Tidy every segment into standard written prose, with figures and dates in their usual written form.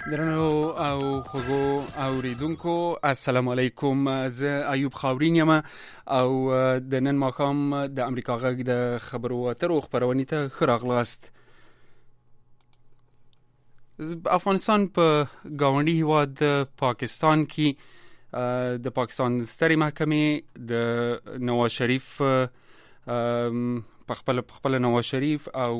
درنو او خوږو اوریدونکو السلام علیکم. زه ایوب خاورین یم او د نن ماښام د امریکا غږ د خبرو اترو خپرونې ته ښه راغلاست. افغانستان په ګاونډي هیواد پاکستان کې د پاکستان سترې محکمې د نواز شریف په خپل نواز شریف او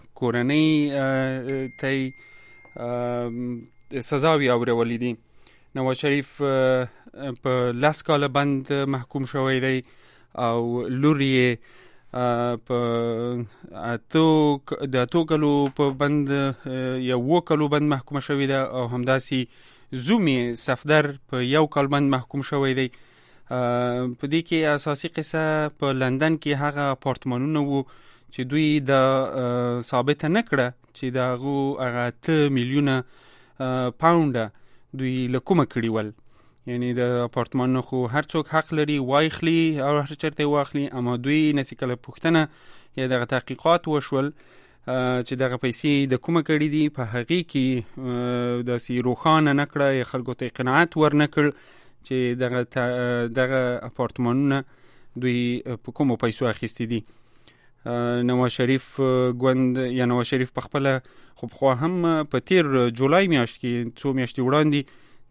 کورنۍ ته سزاوي اورولې دي. نواز شریف په 10 کاله بند محکوم شوی دی او لور یې په 8 کالو په بند یا 7 کالو بند محکوم شوی ده او همداسې زوم یې صفدر په 1 کال بند محکوم شوی دی. په دې کې اساسي قصه په لندن کې هغه اپارتمانونه وو چې دوی د ثابت نه کړه چې دا هغه 8 میلیونه پاونډه دوی له کومه کړي ول. یعنی د اپارتمان خو هر څوک حق لري واخلي او هر چرته واخلي، اما دوی نسی کله پوښتنه یا دغه تحقیقات وشول چې دغه پیسې د کومه کړي دي. په هغې کې داسې روښانه نه کړه یا خلکو ته قناعت ور نه کړ چې دغه اپارتمانونه دوی په کومو پیسو اخیستي دي. نواز شریف ګوند یا نواز شریف په خپل خو هم په تیر جولای میاشت کې 2 میاشتې وړاندې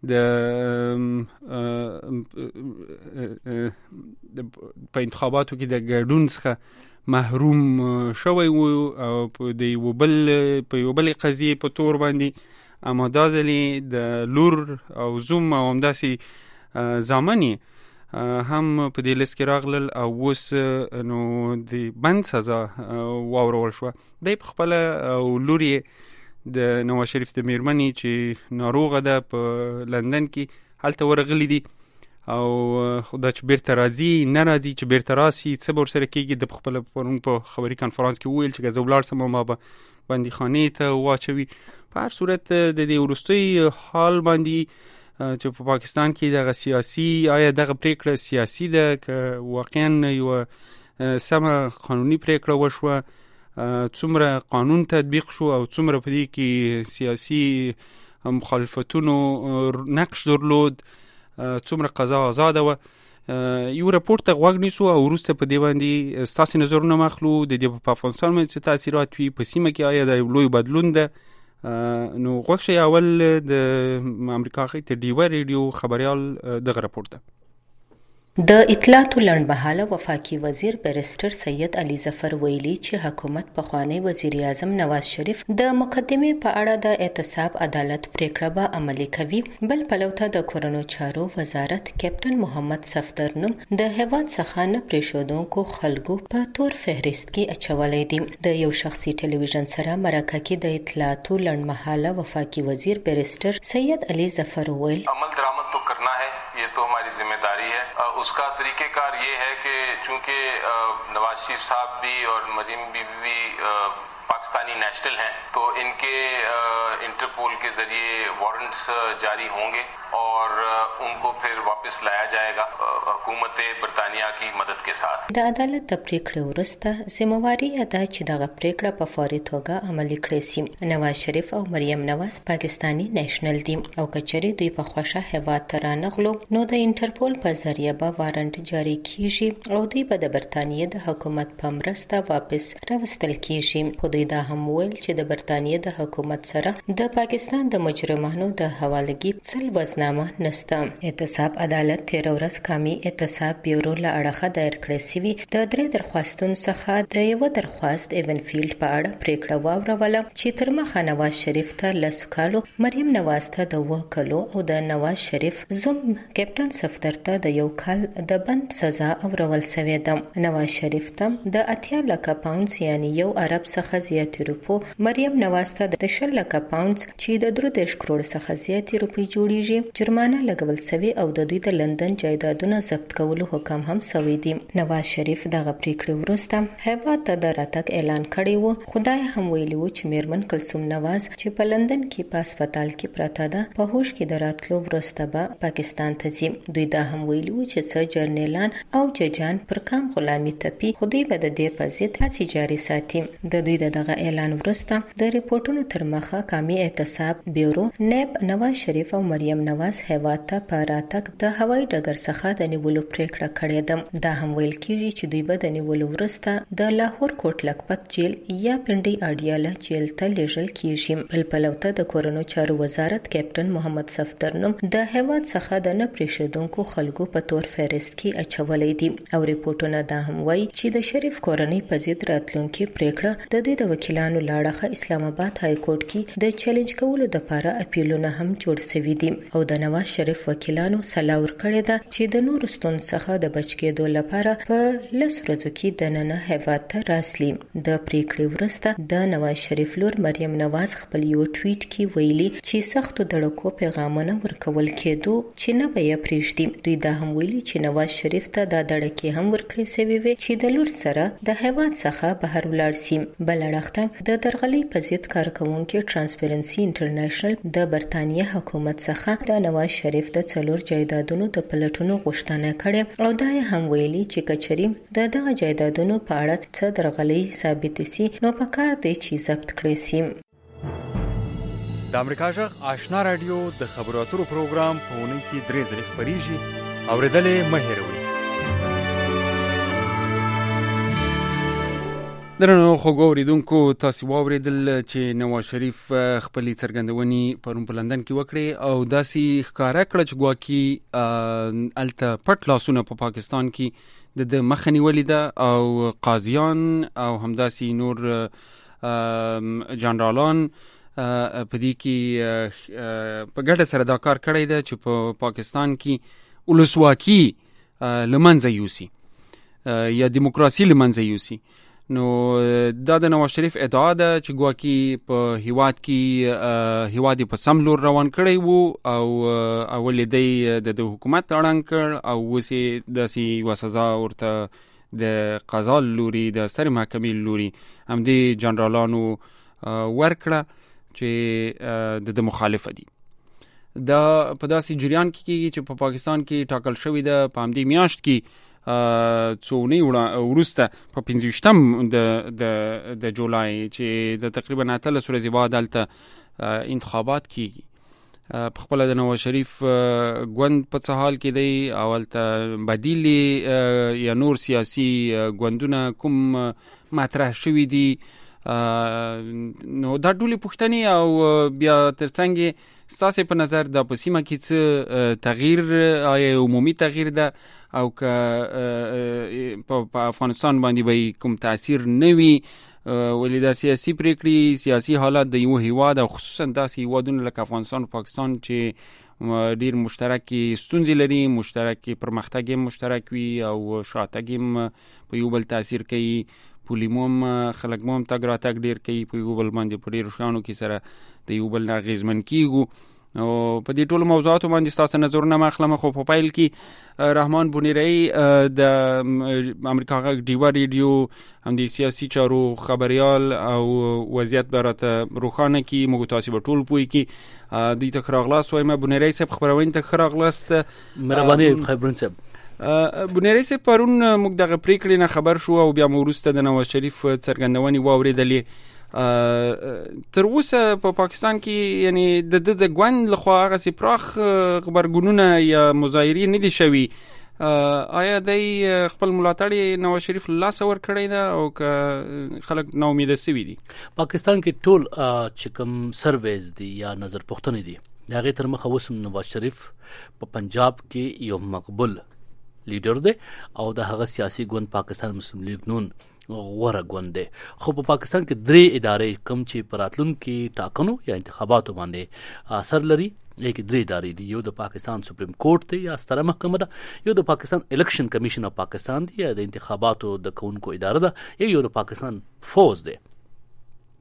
په انتخاباتو کې د ګډون څخه محروم شوی وو او په یو بل قضیې په تور باندې، اما دا ځلې د لور او زوم او همداسې زامن هم په دې لیست کې راغلل او اوس نو د بند سزا واورول شوه. دی په خپل او لور یې د نواز شریف د میرمنې چې ناروغه ده په لندن کې هلته ورغلي دي او خدا چې بیرته راځي نه راځي چې بیرته راسي څه به ورسره کېږي. د خپل پرون په خبري کنفرانس کې وویل چې که زه ولاړ سم ما به بندیخانې ته واچوي. په هر صورت د دې وروستي حال باندې چې په پاکستان کې دغه سیاسي آیا دغه پریکړه سیاسي ده که واقعا یو سمه قانوني پریکړه وشوه، څومره قانون تطبیق شو او څومره په دې کې سیاسي مخالفتونو نقش درلود، څومره قضا آزاده وه. یو راپورټ ته غوږ نیسو او وروسته په دې باندې ستاسې نظرونه مخلو د دې په افغانستان باندې څه تاثیرات وي، په سیمه کې آیا د لوی بدلون ده. نو غوږ شئ اول د امریکا غږ ته ډیوه ریډیو خبریال دغه راپورټ ده. د اطلاعاتو لنډمهاله وفاقي وزیر بیرسټر سید علي ظفر ویلي چې حکومت پخوانی وزیر اعظم نواز شریف د مقدمې په اړه د اعتصاب عدالت پریکړه به عملي کوي. بل پلو ته د کورونو چارو وزارت کیپټن محمد صفدر نوم د هیواد څخه نه پریښودونکو خلکو په تور فهرست کې اچولی دی. د یو شخصي ټلویزیون سره مرکه کې د اطلاعاتو لنډمهاله وفاقي وزیر بیرسټر سید علي ظفر ویل عمل درآمد تو کرنا ہے، یہ تو ہماری ذمہ داری ہے. اس کا طریقہ کار یہ ہے کہ چونکہ نواز شریف صاحب بھی اور مریم بی بی پاکستانی نیشنل ہیں تو ان کے انٹرپول کے ذریعے وارنٹس جاری ہوں گے اور ان کو پھر واپس لایا جائے گا حکومت برطانیہ کی مدد کے ساتھ. د عدالت د پریکړې وروسته ذمہواري ده چې دغه پریکړه په فوري توګه عملي کړي سي. نواز شریف او مریم نواز پاکستانی نیشنل دي او کچري دوی په خوښه هیواد ته رانغلو نو د انټرپول په ذریعه به وارنټ جاری کیږي او دوی به د برطانیې د حکومت په مرسته واپس راوستل کیږي. خو دوی دا هم ویل چې د برطانیې د حکومت سره د پاکستان د مجرمانو د حوالګي څل وزنامه نسته. اعتصاب عدالت 13 ورځ کامي اعتصاب بیورو له اړخه دایر کړی سوي د 3 درخواستونو څخه د یو درخواست ایونفیلډ په اړه پریکړه واوروله چې تر مخه نواز شریف ته 10 کالو، مریم نواز ته د 7 کالو او د نواز شریف زوم کیپټن صفدر ته د 1 کال د بند سزا اورول سوې ده. نواز شریف ته د 80 لکه پاونډز یعنی 1 ارب څخه زیات روپو، مریم نواز ته د 10 لکه پاونډز چې د 3 کروڑ څخه زیات روپی جوړیږي جرمانه لګول شوی او د دوی د لندن جایدادونو ضبط کولو حکم هم شوی دی. نواز شریف دغه پریکړې وروسته هیواد ته د راتګ اعلان کړی و. خدای هم ویلي و چې میرمن کلثوم نواز چې په لندن کې په هسپتال کې پراته ده په هوش کې د راتلو وروسته به پاکستان ته ځي. دوی دا هم ویلي و چې څه جرنیلان او ججان پر کام غلامي تپي خو دوی به د دې په ضد هڅې جاري ساتي. د دوی دغه اعلان وروسته د ریپورتونو تر مخه قومي احتساب بیورو نیب نواز شریف او مریم نواز هیواد ته په راتګ د هوایي ډګر څخه د نیولو پریکړه کړې ده. دا هم ویل کیږي چې دوی به د نیولو وروسته د لاهور کوټ لکپت جیل یا پنډي اډیاله جیل ته لیږل کیږي. بل پلوته د کورونو چارو وزارت کیپټن محمد صفدر نوم د هیواد څخه د نه پریښودونکو خلکو په تور فهرست کې اچولې دي او ریپورتونه دا هم وایي چې د شریف کورنۍ په ضد راتلونکي پریکړه د دوی د وکیلانو لاړه اسلام آباد های کورټ کې د چیلنج کولو لپاره اپیلونه هم جوړ شوي دي او د نواز شریف وکیلانو سلا ورکړې ده چې د نورو ستونزو څخه د بچ کېدو لپاره په 10 ورځو کې د نن هیواد ته راسلي. د پریکړې وروسته د نواز شریف لور مریم نواز خپل یو ټویټ کې ویلي چې سختو دړکو پیغامونه ورکول کېدو چې نه به یې پریږدي. دوی دا هم ویلي چې نواز شریف ته دا دړکې هم ورکړې شوې وي چې د لور سره د هیواد څخه بهر ولاړ شي. بل اړخته د درغلۍ په ضد کارکوونکي ټرانسپیرنسي انټرنیشنل د برتانیې حکومت څخه د نواز شریف د 4 جایدادونو د پلټونو غوښتنه کړې او دا هم ویلي چې کچري د دغه جایدادونو په اړه څه درغلۍ ثابت شي نو پکار دی چې ضبط کړي شي. د امریکا جغ آشنا رادیو د خبرو اترو پروګرام په اونۍ کې 3 ځله خبريږي. اوریدلې مه هېروئ. درنو خوږو اوریدونکو تاسو واوریدل چې نواز شریف خپل څرګندونې پرون په لندن کې وکړې او داسې ښکارا کړ چې ګواکې الته پټ لاسونه په پاکستان کې د مخنی ولیده او قاضیان او همداسې نور جنرالان په دې کې په ګډه سره دا کار کړی دی چې په پاکستان کې ولسواکي لمنځه یوسي یا دیموکراسي لمنځه یوسي. نو دا د نواز شریف ادعا ده چې ګواکې په هیواد کې هیواد په سم لور روان کړی وو او اول دی د حکومت اړنګ کړ او وسې داسې یوه سزا ورته د قضا لوري د سترې محکمې لوري همدې جنرالانو ورکړه چې د مخالفه دي. دا په داسې جریان کې کېږي چې په پاکستان کې ټاکل شوی ده په همدې میاشت کې څو وروسته په 15 د جولای چې د تقریبا 18 ورځې بعد دلته انتخابات کیږي. په خپل د نواز شریف ګوند په څه حال کې دی او دلته بدیل یا نور سیاسي ګوندونه کوم مطرح شوي دي. نو دا ټولې پوښتنې او بیا ترڅنګ ستاسو په نظر د په سیمه کې څه تغییر آیا عمومي تغییر ده او که په افغانستان باندې به کوم تاثیر نه وي ولې دا سیاسي پریکړې سیاسي حالات د یو هیواد او خصوصا داسې هیوادونه لکه افغانستان او پاکستان چې ډیر مشترکي ستونزې لري مشترکي پرمختګ هم مشترک وي او شاتګ هم په یو بل تاثیر کوي پولیموم خلک مو هم تګ راتګ ډیر کوي په یو بل باندې په ډیرو شیانو کې سره د یو بل اغیزمن کیږو. او په دې ټولو موضوعاتو باندې ستاسو نظرونه مخلمه خو په پایل کې رحمان بونیری د امریکا غږ ډیوا ریډیو هم د سیاسي چارو خبريال او وضعیت براته روخانه کې موږ تاسو په ټول پوي کې د تخراغلاس وایم بونیری صاحب خبرونه تخراغلاس مهرباني خبرون صاحب بونیری صاحب پرون موږ دغه پریکړې نه خبر شو او بیا وروسته د نواز شریف څرګندونې واوریدلې. تر اوسه په پاکستان کې یعنی د ګوند لخوا هغه سي پراخ خبرګونونه یا مظاهرې نه دي شوي. آیا د خپل ملاتړ نواز شریف لاس ور کړی دا او که خلک نو امید سوي دي؟ پاکستان کې ټول چې کوم سرویز دي یا نظر پوښتنې دي هغه تر مخه وسم نواز شریف په پنجاب کې یو مقبول لیډر دی او د هغه سیاسي ګوند پاکستان مسلم لیگ نون غوره ګوند دی. خو په پاکستان کې 3 ادارې کوم چې پراتلون کې ټاکنو یا انتخاباتو باندې اثر لري لیکن 3 ادارې دي. یو د پاکستان سپریم کورټ دی یا ستره محکمه ده, یو د پاکستان الیکشن کمیشن اف پاکستان دی یا د انتخاباتو د کونکو اداره ده, یو د پاکستان فوج دی.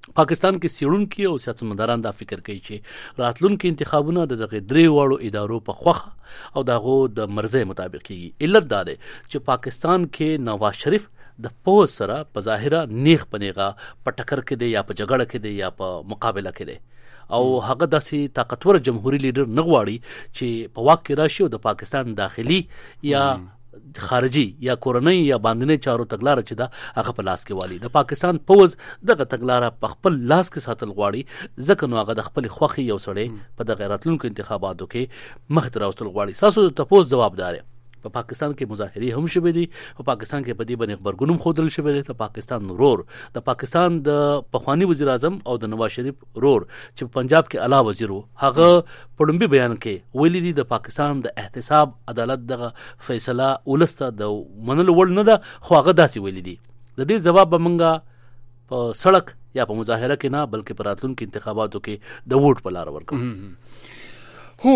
پاکستان کې سیړونکي او سیاستمداران دا فکر کوي چې راتلونکي انتخابونه د دغه درې واړو ادارو په خوخه او دغه د مرزه مطابق کیږي. علت دا ده چې پاکستان کې نواز شریف د پوز سره په ظاهره نیغ پنیغه په ټکر کې دی یا په جګړه کې دی یا په مقابله کې دی او هغه داسې طاقتور جمهوریت لیډر نه غواړي چې په واک کې راشي او د پاکستان داخلي یا خارجي یا کورنۍ یا باندنۍ چارو تګلاره چې دا هغه په لاس کې والی. د پاکستان پوز دغه تګلاره په خپل لاس کې ساتل غواړي ځکه نو هغه د خپل خوخي یو سړی په دغه راتلونکو انتخاباتو کې مخ ته راوستل غواړي. تاسو د تپوس جوابدار په پاکستان کې مظاهرې هم شوې دي، په پاکستان کې په دې باندې خبرګون خودل شوی دی. د پاکستان رور د پاکستان د پخوانی وزیر اعظم او د نواز شریف رور چې پنجاب کې اعلی وزیر وو هغه په لومبي بیان کې ویلي دي د پاکستان د احتساب عدالت دغه فیصله ولسته د منلو وړ نه ده، خو هغه داسې ویلي دي. د دې جواب به موږ په سړک یا په مظاهره کې نه بلکې په راتلونکو انتخاباتو کې د ووټ په لار ورکوو. هو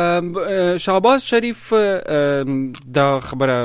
شهباز شریف دا خبره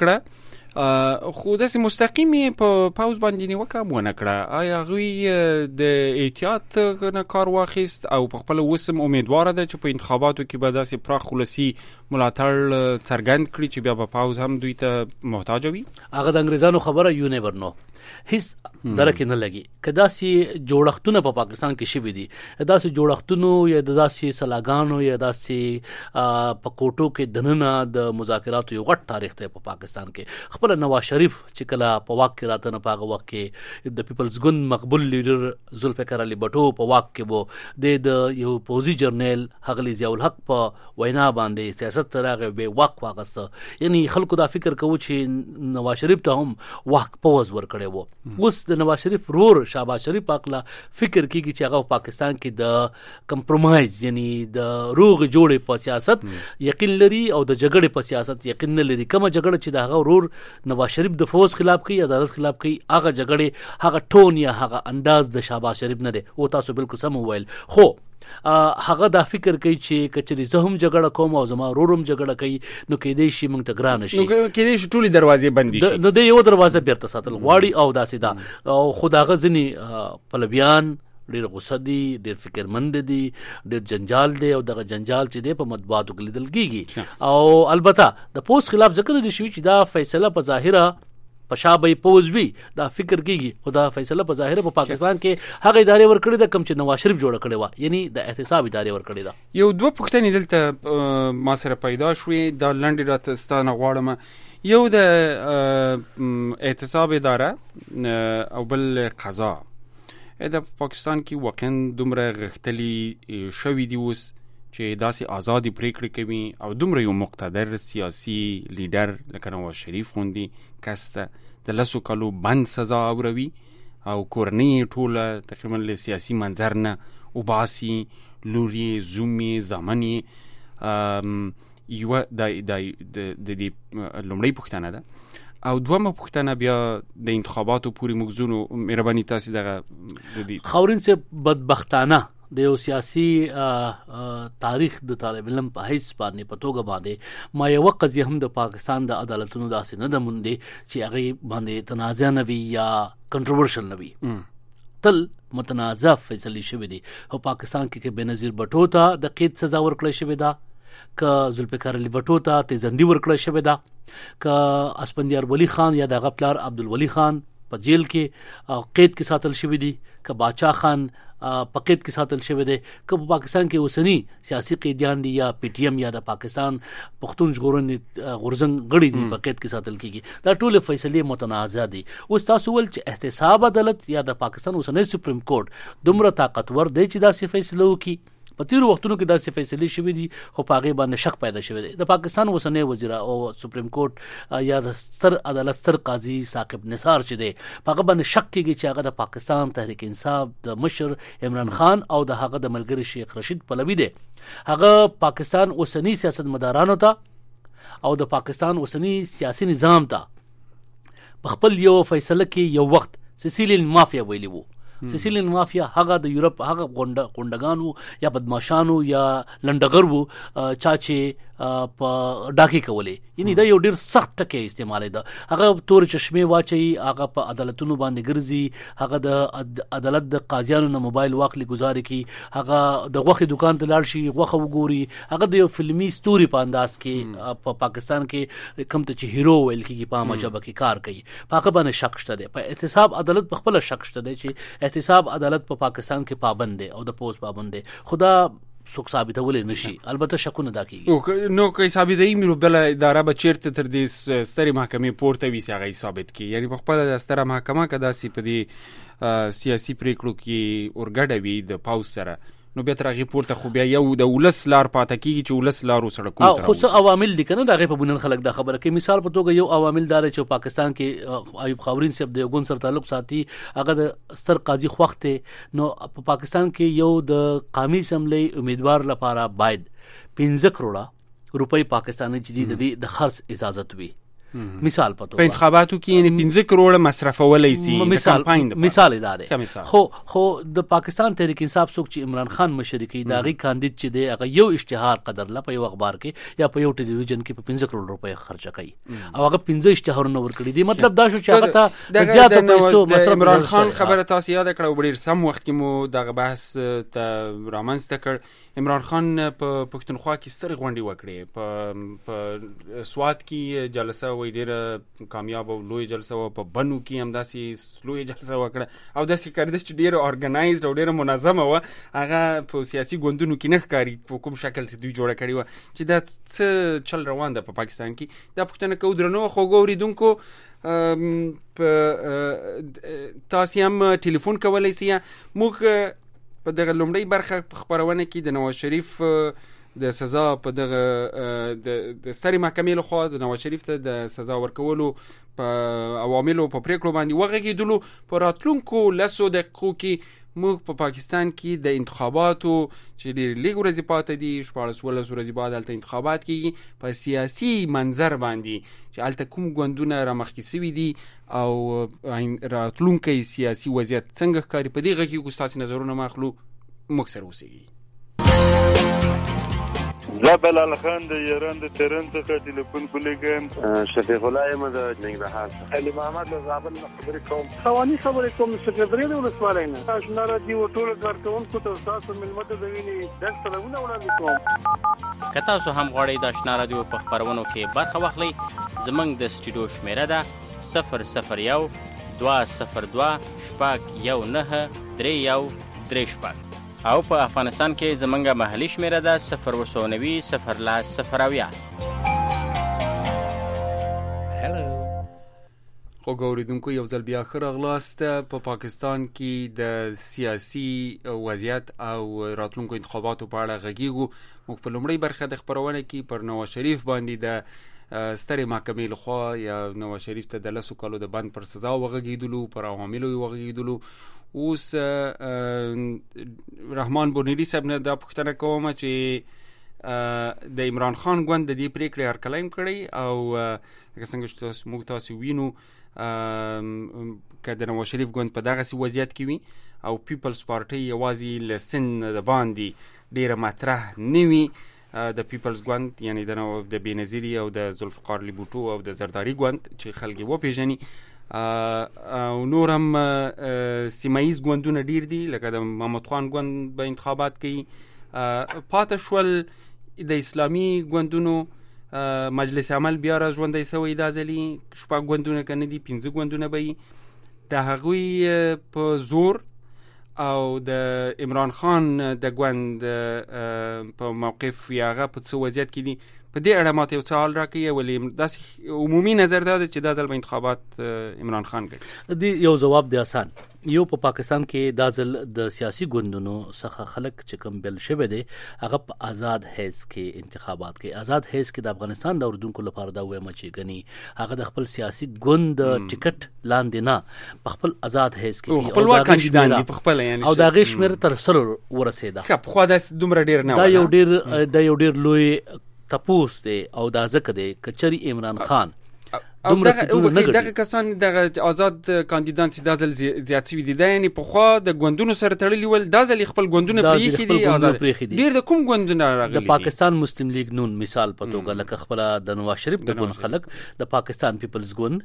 وکړه خو داسې مستقیمي په پاوز باندې نیوکه ونه کړه. آیا هغوی د احتیاط نه کار واخیست او په خپل وسم امیدواره ده چې په انتخاباتو کې به داسې پراخ ولسي ملاتړ څرګند کړي چې بیا به پاوز هم دوی ته محتاج وي؟ هغه د انګریزانو خبره یو نیور نو هیڅ درک نه لګي که داسې جوړښتونه په پاکستان کې شوي دي، داسې جوړښتونو یا داسې سلاګانو یا داسې په کوټو کې دننه د مذاکراتو یو غټ تاریخ دی په پاکستان کې. خپل نواز شریف چې کله په واک کې راته نه په هغه وخت کې د پیپلز ګوند مقبول لیډر ذوالفقار علي بټو په واک کې وو، د یو پوځي جرنیل ښاغلي ضیاء الحق په وینا باندې سیاست ته راغی بې واک واغسته. یعنی خلکو دا فکر کوو چې نواز شریف ته هم واک پوز ورکړی وو. اوس د نواز شریف رور شهباز شریف پاکله فکر کیږي چې هغه پاکستان کې د کمپرومایز یعنی د روغ جوړې په سیاست یقین لري او د جګړې په سیاست یقین نه لري. کومه جګړه چې د هغه رور نواز شریف د فوز خلاف کوي، عدالت خلاف کوي، هغه جګړې هغه ټون یا هغه انداز د شهباز شریف نه دی. او تاسو بالکل سم وویل. خو هغه دا فکر کوي چې کچري زه هم جګړه کوم او زما رورم جګړه کوي نو کېدې شي موږ ته ګران شي، نو کېدې شي ټولې دروازې بندې شي. د یو دروازه بیرته ساتل غواړي او داسې دا او خداغه ځنی پلویان ډېر غوسه دي، ډېر فکرمند دي، ډېر جنجال دی او دغه جنجال چې دی په مطبوعاتو کې لیدل کېږي. او البته د پوز خلاف ذکر دي شوي چې دا فیصله په ظاهره په شابه پوز وی دا فکر کېږي، خو دا فیصله په ظاهره په پاکستان کې هغه ادارې ورکړي ده کوم چې نواز شریف جوړه کړې وه، یعنی د احتساب ادارې ورکړي ده. یو دوه پوښتنې دلته ما سره پیدا شوې، دا لنډې راته ستانه غواړم. یو د احتساب اداره او بل قضا د پاکستان کې واقعا دومره غښتلي شوي دي اوس چې داسې آزادي پریکړې کوي او دومره یو مقتدر سیاسي لیډر لکه نواز شریف غوندې کس ته د 10 کالو بند سزا اوروي او کورنۍ ټوله تقریبا له سیاسي منظر نه وباسي، لور یې زوم یې زامن یې. یوه د دې لومړۍ پوښتنه ده. او دومره پوښتنه بیا د انتخاباتو پورې موږ ځو. مهرباني تاسې دغه خاورین سے بدبختانه د یو سیاسي تاریخ د طالب علم په حیث باندې په توګه باندې ما یو قضیه هم د پاکستان د عدالتونو داسې نه ده موندې چې هغه باندې تنازع نه وي یا کنټروورشل نه وي. تل متنازع فیصلې شوې دي. او پاکستان کې بېنظیر بټو ته د قید سزا ورکړل شوې ده، که ذوالفقار علي بټو ته تیزندي ورکړل شوې ده، که اسفندیار ولی خان یا دغه پلار عبدالولي خان په جیل کې قید کې ساتل شوی دي، که باچا خان په قید کې ساتل شوی دی، که په پاکستان کې اوسنی سیاسي قیدیان دي یا پی ټی ایم یا د پاکستان پښتون ژغورنې غورځنګ غړي دي په قید کې ساتل کیږي. دا ټول فیصلې متنازع دي. اوس تاسو ول چې احتساب عدالت یا د پاکستان اوسنی سپریم کورټ دومره طاقتور دی چې داسې فیصله وکړي. په تیرو وختونو کې داسې فیصلې شوې دي خو په هغې باندې شک پیدا شوی دی. د پاکستان اوسنی وزیر او سپریم کورټ یا د ستر عدالت ستر قاضي ثاقب نثار چې دی په هغه باندې شک کېږي چې هغه د پاکستان تحریک انصاف د مشر عمران خان او د هغه د ملګري شیخ رشید پلوي دی. هغه پاکستان اوسنی سیاستمدارانو ته او د پاکستان اوسنی سیاسي نظام ته په خپل یو فیصله کې یو وخت سیسیلیان مافیا ویلی وو سیسیلین مافیا هغه د یورپ هغه غونډګانو یا بدمعشانو یا لنډغر وو چا چې په ډاکې کولې، یعنی دا یو ډیر سخت ټکی استعمال ده. هغه تور چشمه واچي، هغه په عدالتونو باندې ګرځي، هغه د عدالت د قاضیانو نه موبایل واخلي گزاري کی، هغه د غوخي دکان ته لاړ شي غوخه وګوري، هغه د یو فلمي ستوري په انداز کې په پاکستان کې کوم ته چې هیرو ویل کیږي په مجبه کې کار کوي، په هغه باندې شک شته ده. په احتساب عدالت په خپل شک شته ده چې احتساب عدالت په پاکستان کې پابند ده او د پوس پابند ده. خدا څوک ثابتولې نشي، البته شکونه دا کیږي. نو که ثابتې مې بل اداره به چیرته تر دې سترې محکمې پورته وي چې هغه ثابت کړي، یعنی په خپل د ستره محکمه کې داسې په دې سیاسي پریکړو کې اورګډه وي د پاوس سره، نو بیا تر هغې پورته خو بیا یو د ولس لار پاته کېږي چې ولس لارو سړکونو ته خو څه عوامل دي که نه د هغې په بنیاد خلک دا خبره کوي. مثال په توګه یو عوامل دا دی چې پاکستان کې ایوب خاورین صاحب د یو ګوند سره تعلق ساتي، هغه د ستر قاضي خوښ دی. نو په پاکستان کې یو د قومي اسمبلی امیدوار لپاره باید 15 کروڑه روپۍ پاکستاني چې د خرڅ اجازت وي. مثال په توګه په انتخاباتو کې یعنی 15 کروڑ مصرفولای سي د کمپاین د مثال دا دی. خو د پاکستان تحریک انصاف څوک چې عمران خان مشري کوي دا غي کاندید چې دی هغه یو اشتهار قدر لا په یو اخبار کې یا په یو ټلویزیون کې په 15 کروڑ روپۍ خرچه کوي او هغه 15 اشتهارونه ورکړي دي. مطلب دا شو چې هغه ته د زیاتو پیسو مصرف. عمران خان خبره تاسو یاد کړو ډیر سم وخت کې مو دغه بحث ته رامنځته کړ. عمران خان په پښتونخوا کې ستر غونډې وکړې، په سوات کې جلسه وې ډیره کامیاب او لوی جلسه و، په بنو کې هم داسې لوی جلسه وکړه او داسې کړی چې ډیره اورګنایزد او ډیره منظمه و. هغه په سیاسي ګوندونو کې نه ښکاري په کوم شکل چې دوی جوړه کړې و چې دا څه چل روان ده په پاکستان کې. دا پوښتنه کوو درنو خوږو اورېدونکو، تاسو هم ټلیفون کولی سئ. موږ په دغه لومړی برخه په خبرونه کې د نواز شریف د سزا په دغه د سترې محکمې لخوا د نواز شریف ته د سزا ورکولو په عواملو په پریکړو باندې وغږېدلو. په راتلونکو 10 دقیقو کې موږ په پاکستان کې د انتخاباتو چې ډېر لږ ورځې پاتې دي، 14 ورځې بعد هلته انتخابات کېږي، په سیاسي منظر باندې چې هلته کوم ګوندونه رامخکې سوي دي او راتلونکی سیاسي وضعیت څنګه ښکاري، په دې غږ کې ستاسې نظرونه ما اخلو. موږ سره اوسئ. زه بلال خان د ایران د تهران څخه ټلیفون کولیږم. شفیق الله یم د ننګرهار څخه. علي محمد له زابل نه خبرې کوم. خواني خبرې کوم سکرټري د ولسوالۍ نه. آشنا راډیو ټول کارکونکو ته تاسو ملمه ته د ویني ډک سلامونه وړاندې کوم. که تاسو هم غواړئ د آشنا راډیو په خپرونو کې برخه واخلئ، زموږ د سټوډیو شمیره ده 001 202 619 31 او په افغانستان کې زمونږه محلي شمیره ده 090 010 خوږ اورېدونکو، یو ځل بیا ښه راغلاست. په پاکستان کې د سیاسي وضعیت او راتلونکو انتخاباتو په اړه غږیږو. موږ په لومړۍ برخه د خپرونه کې پر نواز شریف باندې د سترې محکمې لخوا یا نواز شریف ته د 10 کالو د بند پر سزا وغږېدلو، پر عواملو یې وغږېدلو. اوس رحمان بونیری صاحب نه دا پوښتنه کوم چې د عمران خان ګوند د دې پریکړې هرکلی کړی او لکه څنګه چې موږ تاسو وینو که د نواز شریف ګوند په دغسې وضعیت کې وي او پیپلز پارټۍ یوازې له سن د باندې ډیره مطرح نه وي، د پیپلز ګوند یعنی د بېنظیري او د ذوالفقار علي بوټو او د زرداري ګوند چې خلک یې وپېژني، او نور هم سیمایز ګوندونه ډیر دي لکه د محمد خان ګوند به انتخابات کوي. پاته شول د اسلامي ګوندونو مجلس عمل بیا را ژوندی سوی دا ځلې 6 ګوندونه که نه دي 15 ګوندونه به وي. د هغوی په زور او د عمران خان د ګوند په موقف یا هغه په څه وضعیت کې دي، په دې اړه ماته یو څه حال راکوي. ولې داسې عمومي نظر دا ده چې دا ځل به انتخابات عمران خان کوي. دې یو جواب دی آسان. یو په پاکستان کې دا ځل د سیاسي ګوندونو څخه خلک چې کوم بل شوی دی هغه په آزاد حیث کې انتخابات کوي. آزاد حیث کې د افغانستان د اوریدونکو لپاره دا وایم چې غني هغه د خپل سیاسي ګوند ټیکټ لاندې نه په خپل آزاد حیث کې خپلواک کاندیدان دي په خپل یعنی او دا غي شمیر تر سره ورسېده. خو خو دا دومره ډیر نه دا یو ډیر لوی تپوس دی او دا ځکه دی کچري عمران خان دغه کسان دغه آزاد کاندیدان چې دازل زیات شوي دي یعنی په خوا د ګوندونو سره تړلي ول دازل خپل ګوندونه پریخي دي آزاد ډیر د کوم ګوندونه راغلي د پاکستان مسلم لیگ نون مثال په توګه لکه خپل د نواز شریف د ګوند خلک د پاکستان پیپلز ګوند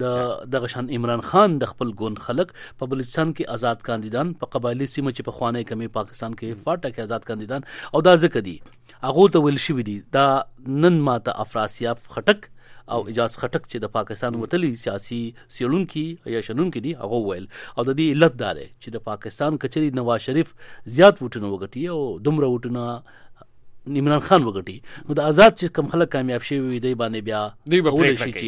د غشان عمران خان د خپل ګوند خلک په بلوچستان کې آزاد کاندیدان په قبایلی سیمه چې په خوانه کمی پاکستان کې فاټه کې آزاد کاندیدان او دا ځکه دي هغه ته ویل شوی دي دا نن ماته افراسیاب خټک او اجاز خټک چې د پاکستان وتلی سیاسي سیړونکي یا شنونکي دي هغه ویل او د دې علت دا دی چې د پاکستان کچري نواز شریف زیات وټونه وګټي او دومره وټونه عمران خان وګټي نو د آزاد چې کم خلک کامیاب شي وي دی باندې بیا دی به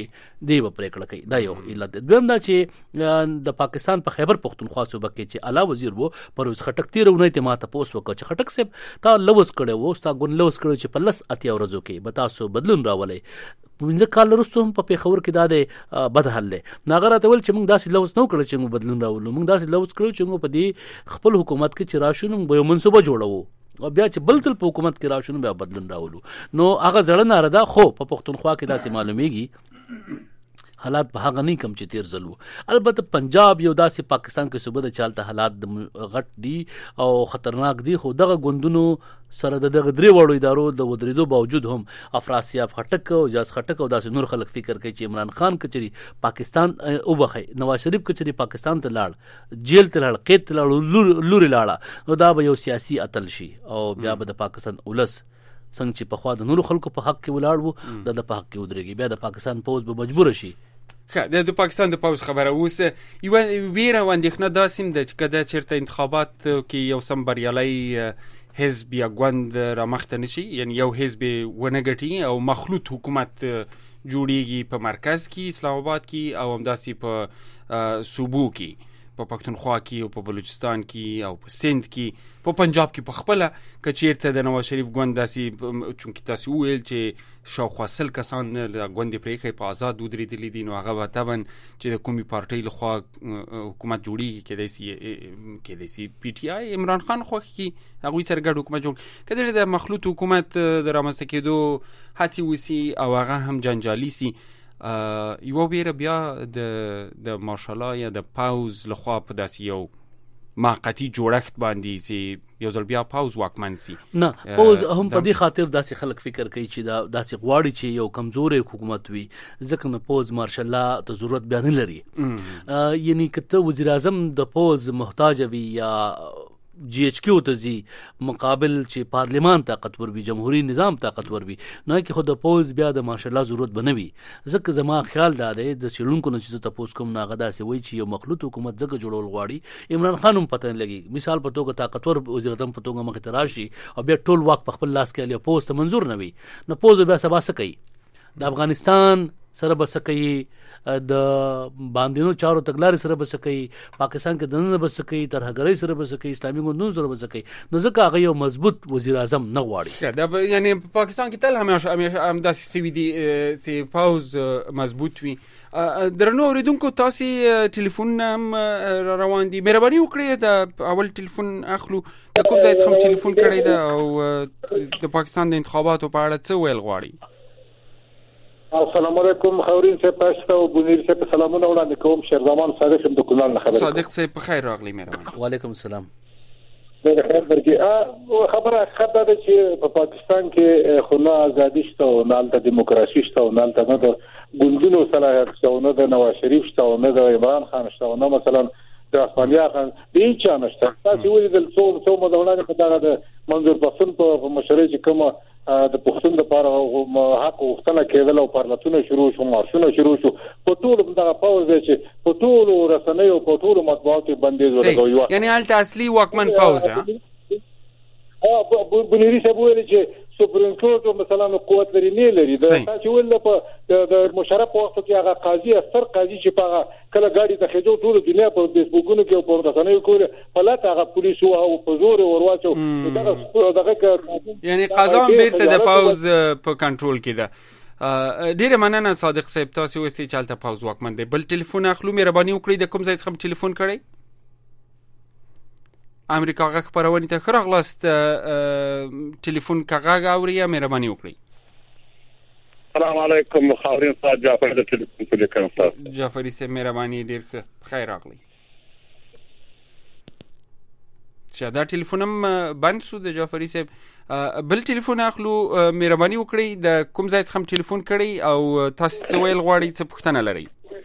پریکړه کوي دا یو علت دویم دا چې د پاکستان په خیبر پختونخوا صوبه کې چې اعلی وزیر وو پرویز خټک تیرونه ته ماته پوس وکړ چې خټک صاحب تا لوس کړو وو ستا ګون لوس کړو چې په لس اتیا ورځو کې به تاسو بدلون راولې پنځه کال وروسته هم په پیښور کې دا د بد حل دی ناغره ته ول چې موږ داسې لوس نو کړو چې موږ بدلون راولو موږ داسې لوس کړو چې موږ په دې خپل حکومت کې چې راشو نو یو منصوبه جوړو او بیا چې بل ځل په حکومت کې راشو بیا بدلون راولو نو هغه زړه ناره ده خو په پښتونخوا کې داسې معلومیږي حالات په هغه نه کم چې تیر ځلو البته پنجاب یو داسې پاکستان کې صوبه د چالت حالات غټ دي او خطرناک دي خو دغه ګوندونو سره دغه درې وړو ادارو د ودریدو باوجود هم افراسیاب خټک او اجاز خټک او داسې نور خلک فکر کوي چې عمران خان کچري پاکستان او بخي نواز شریف کچري پاکستان ته لاړ جیل ته لاړ قید ته لاړ لوري لاړ نو دا به یو سیاسي اتل شي او بیا به د پاکستان ولس څنګه چې په خوا د نورو خلکو په حق کې ولاړ وو د په حق کې ودرېږي بیا د پاکستان پوز به مجبور شي د پاکستان د پوز خبره اوسه یو ویره و اندېښنه داسیم د چې کده چیرته انتخابات کې یو سم بریالي حزب یا ګوند رامخته نشي یعنی یو حزب ونګټي او مخلوط حکومت جوړیږي په مرکز کې اسلام آباد کې او همداسي په صوبو کې په پښتونخوا کې او په بلوچستان کې او په سند کې په پنجاب کې په خپل کچیرته د نواز شریف ګوند داسي چونکی تاسو ویل چې شاوخوا سل کسان د ګوند پریخي په آزاد ودرېدلې دي نو هغه طبعا چې د کومي پارټۍ لخوا حکومت جوړیږي کې د پی ټی آی عمران خان خو کې هغه سره ګډ حکومت جوړ کله د مخلوط حکومت د رامنځته کېدو هڅې وسی او هغه هم جنجالي سي یو بیره بیا د مارشالا یا د پاوز لخوا په داسې یو موقتی جوړښت باندې چې یو ځل بیا پاوز واکمن سي نه پاوز هم په دې خاطر داسې خلک فکر کوي چې دا داسې غواړي چې یو کمزورې حکومت وي ځکه نه پاوز مارشالا ته ضرورت بیا نه لري یعنی کته وزیر اعظم د پاوز محتاج وي یا جی ایچ کیو ته زی مقابل چې پارلیمان طاقتور وي جمهوریت نظام طاقتور وي نه کې خود پوز بیا د ماشاءالله ضرورت بنوي ځکه زما خیال دا دی د سیلونکو نه چې تاسو کوم ناغه داسې وای چې یو مخلوط حکومت ځکه جوړول غواړي عمران خان هم پته نه لګي مثال په توګه طاقتور وزیر اعظم په توګه مخ ته راشي او بیا ټول واک په خپل لاس کې لري پوز ته منزور نه وي نو پوز بیا سبا سکی د افغانستان سره بسکی د باندینو چارو تګلارې سره بسکی پاکستان کې دنه بسکی ترهګرۍ سره بسکی اسلامي ګوندونو سره بسکی نو ځکه هغه یو مضبوط وزیر اعظم نه غواړي دا یعنی پاکستان کې تل همیشه هم داسې سوي دي چې پاوز مضبوط وي درنو اوریدونکو تاسو ټلیفون هم روان دي مهرباني وکړئ د اول ټلیفون اخلو د کوم ځای څخه ټلیفون کړی دا او د پاکستان د انتخاباتو په اړه څه ویل غواړي السلام علیکم خورین صاحب تاسو او بنیر صاحب سلامونه وړاندې کوم شهرزمان صادق د کونړ نه خبر صادق صاحب په خیر راغلی مهرباني وعلیکم السلام د خیر درګه خبره خبره ده چې په پاکستان کې خلا ازادي شته او نالته دیموکراسي شته او نالته نه د ګوندونو صلاحیت شته او نه د نواز شریف شته او نه د عمران خان شته او نه مثلا د اسمانیا خان دې چا نشته تاسو ولې د څو مدونانه په دغه د منظور پښتون په مشرۍ چې کومه د پښتون لپاره حق وختنه کېدل او پارلمانونه شروع شو مارشونه شروع شو په ټول دغه پاوز چې په ټول رسنۍ او په ټول مطبوعات باندې ورغوي یعنی الته اصلي واکمن پاوز بنيري صاحب ویل چې سپریم کورټ مثلا قوت لري نه لري دا چې ول په د مشرف وخت کې هغه قاضي اثر قاضي چې په کله گاډي ته خېجو ټول دنیا په فیسبوکونو کې او په رسنیو کې پلاټ هغه پولیس او په زور ورواچو دغه یعنی قضا بیرته د پاوز په کنټرول کې ده ډیره مننه صادق صاحب تاسو وستي چالتہ پاوز واکمن دی بل ټلیفون اخلو مهرباني وکړئ د کوم ځای څخه ټلیفون کړئ امریکا غږ خبرونه ته خراغلاست ټلیفون کاغه اوري مهرباني وکړئ السلام علیکم خاورین صاحب جعفر د ټلیفون په لیکم تاسو جعفري صاحب مهرباني ډیر ښه خیر راغلی چې دا ټلیفون هم بند شو د جعفري صاحب بل ټلیفون اخلو مهرباني وکړئ د کوم ځای څخه ټلیفون کړئ او تاسو څه ویل غواړئ څه پوښتنه لرئ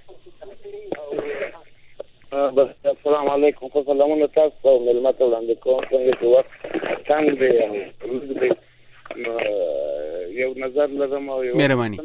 السلام علیکم خو سلامونه تاسو او ملمت وړاندې کوم څنګه چې وخت څنګه دی یو نظر لرم او یو مهرباني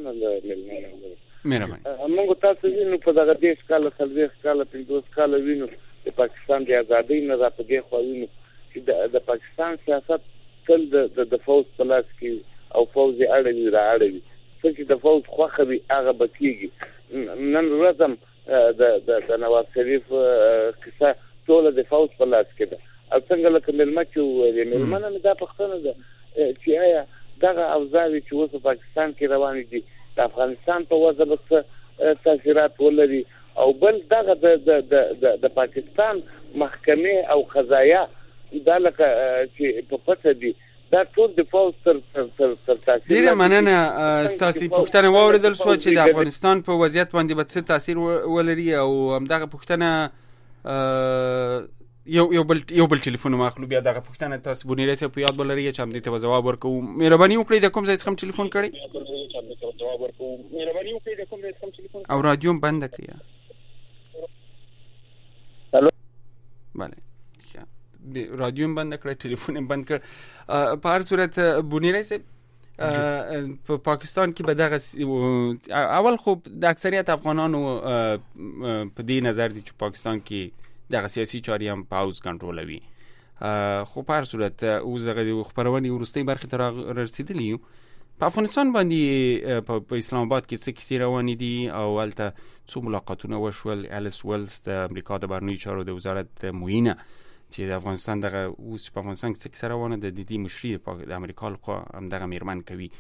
موږ تاسو وینو په دغه دیش کال 30 کال 50 کال وینو د پاکستان د ازادۍ نه را پدې خو وینو چې د پاکستان سیاست تل د فوز په لاس کې او فوز اړوي را اړوي چې د فوز خوخه وي هغه بکیږي نن ورځم د نواز شریف کیسه ټول د فوز په لاس کې ده او څنګه لکه ملمچو ملمنه دا پښتنه ده چې آیا دغه اوزاوی چې اوس په پاکستان کې روان دي د افغانستان په وضع به تاثیرات ولري او بل دغه د پاکستان محکمه او قضایا دا لکه چې په پټه دي دا ټول د فوز تر تاثیر ډیره مننه ستاسو پوښتنه واوریدل شو چې د افغانستان په وضعیت باندې به څه تاثیر ولري او همدغه پوښتنه یو بل ټلیفون ماخلو بیا دغه پوښتنه تاسو بونیری سره په یاد ولرئ چې هم دې ته جواب ورکوم مهرباني وکړئ د کوم ځای څخه ټلیفون کړئ او رادیو بند کړئ الو بله رادیو بند کړئ ټلیفون بند کړ په هر صورت بونیری سره په پاکستان کې به دغه اول خو د اکثریت افغانانو په دې نظر دي چې پاکستان کې دغه سیاسي چارې هم پاوز کنټرولوي خو په هر صورت اوس دغه خبرونې وروستۍ برخې ته رسېدلي یو په افغانستان باندې په اسلام آباد کې څه کیسې روانې دي او هلته څو ملاقاتونه وشول الیس ویلز د امریکا د بهرنیو چارو د وزارت معینه چې د افغانستان دغه اوس په افغانستان کې څه کیسه روانه ده د دې مشري د امریکا لخوا همدغه میرمن کوي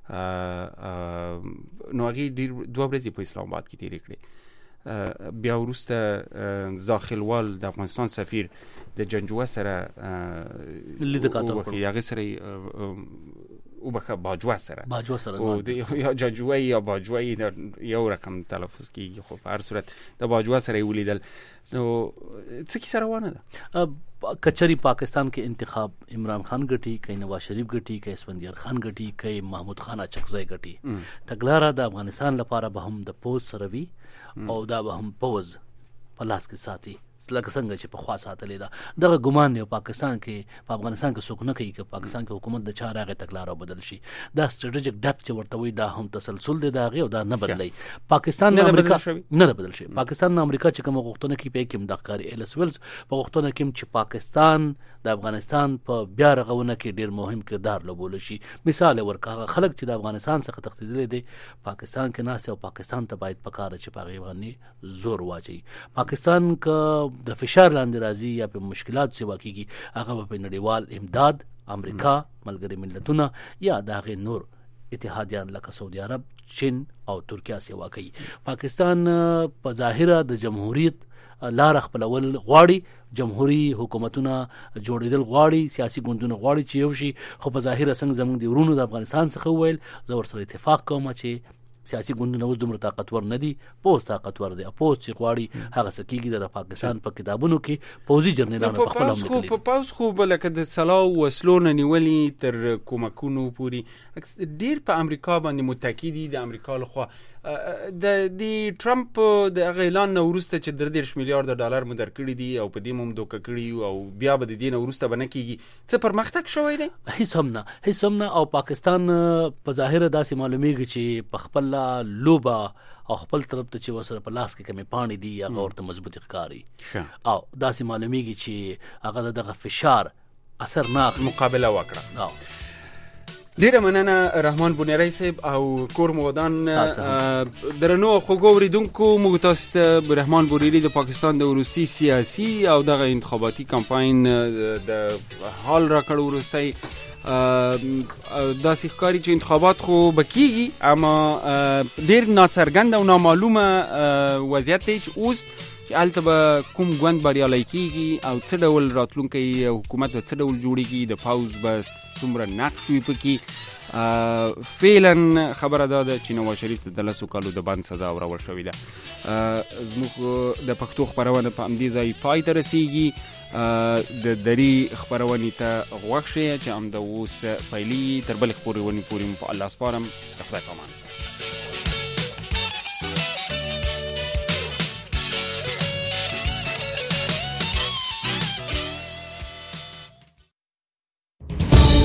نو هغې ډېر 2 ورځې په اسلام آباد کې تېرې کړې بیا وروسته داخلوال د افغانستان سفیر د جنجوه سره لیدکاته وکړي هغه سره او بخه باجوه سره او یا جنجوه یا باجوه یو رقم تلفظ کیږي خو په هر صورت د باجوه سره ولیدل نو څه کی سره روانه ده کچری پاکستان کې انتخاب عمران خان ګټي کای نواز شریف ګټي کای اسفندیار خان ګټي کای محمود خان اچکزی ګټي تګلاره د افغانستان لپاره به هم د پوز سره وي او دا به هم پوز په لاس کې ساتي لکه څنګه چې په خوا ساتلې ده دغه ګمان دی پاکستان کې په افغانستان کې څوک نه کوي چې پاکستان کې حکومت د چا راغی تګلاره بدل شي دا سټریټیجیک ډیپث چې ورته وي دا هم تسلسل دی دا غي او دا نه بدلی پاکستان نه امریکا نه بدل شي پاکستان نه امریکا چې کوم غوښتنه کوي په کې مداخله الیس ویلز په غوښتنه کې چې پاکستان د افغانستان په بیا رغونه کې ډیر مهم کردار لوبول شي مثال ورکړه خلک چې د افغانستان څخه تښتیدل دي پاکستان کې ناس او پاکستان ته باید پکاره چې پاغي باندې زور واچي پاکستان کا د فشار لاندې راځي یا په مشکلات سیوا کیږي هغه په نړیوال امداد امریکا ملګری ملتونه یا دغه نور اتحادیان لکه سعودي عرب چین او ترکیه سیوا کوي پاکستان په ظاهره د جمهوریت لار خپلول غواړي جمهوریت حکومتونه جوړیدل غواړي سیاسي ګوندونه غواړي چې یو شي خو په ظاهره څنګه زموږ د ورونو د افغانستان څخه ویل زه ورسره اتفاق کوم چې سیاسي ګوندونه اوس دومره طاقتور نه دي پوز طاقتور دي پوز چې غواړي هغه سکیږي د پاکستان په کتابونو کې پوزي جرنیلانو په خپل هم لیکلي په پاوز خو بلکې د سلاو وسلونه نیولې تر کومکونو پوری ډیر په امریکا باندې متکی دي د امریکا لخوا د ټرمپ د اعلان نو ورسته چې 3 میلیارډ ډالر مو درکړي دي او په دې موږ دوک کړی او بیا به د دې نو ورسته بنه کیږي څه پرمختګ شوی دی هیڅ هم نه او پاکستان په ظاهره داسې معلومیږي چې په خپل لوبا او خپل طرف ته چې وسره په لاس کې کمی پانی دي هغه ورته مضبوطی ښکاری او داسې معلومیږي چې هغه دغه فشار اثرناک مقابله وکړه ډیره مننه رحمان بونیری صاحب او کور مودان درنو خوګو ریدونکو موږ تاسو ته رحمان بونیری د پاکستان د روسي سیاسي او دغه انتخاباتي کمپاین د حال را کړو ورستای دا ښکاری چې انتخابات خو بکیږي اما ډیر ناڅرګند او نامعلومه وضعیت چې اوس چې هلته به کوم ګوند بریالی کیږي او څه ډول راتلونکی حکومت به څه ډول جوړیږي، د پوځ به څومره نقش وي پکې. فعلا خبره ده چې نواز شریف د 10 کالو د بند سزا ورول شوې ده. زموږ د پښتو خبرونه په همدې ځای پای ته رسیږي. د دری خبرونې ته غوږ شئ چې همدا اوس پیلي تر بلې خبرونې پورې په الله سپارم. خدای پامان.